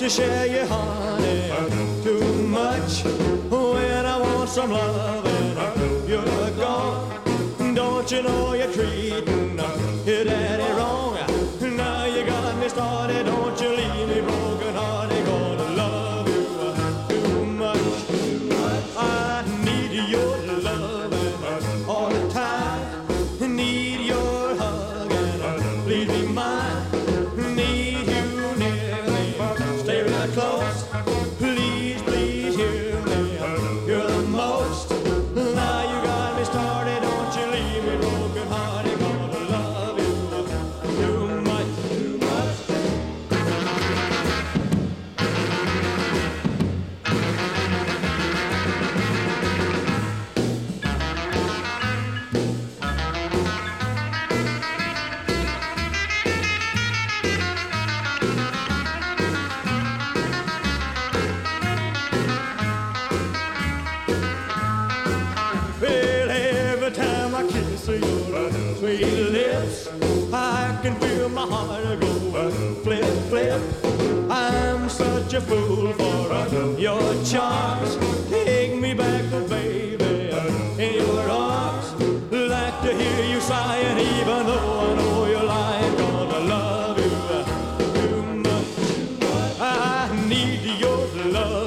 to share your honey too much. When I want some loving, you're gone. Don't you know you're treating your daddy wrong? Now you got me started. Don't you leave me broken hearted. Gonna love you too much. I need your loving all the time. Need your hugging, please be mine. Need you near me, stay right close. Please, please hear me. You're the most. Now you got me started. Don't you leave me broken hearted. Gonna love you too much, too much. Well, every time I kiss your sweet lips, I can feel my heart go flip, flip. I'm such a fool for your charms. Take me back, oh baby, in your arms. Like to hear you sighing, even though I know you're lying. Gonna love you too much. I need your love.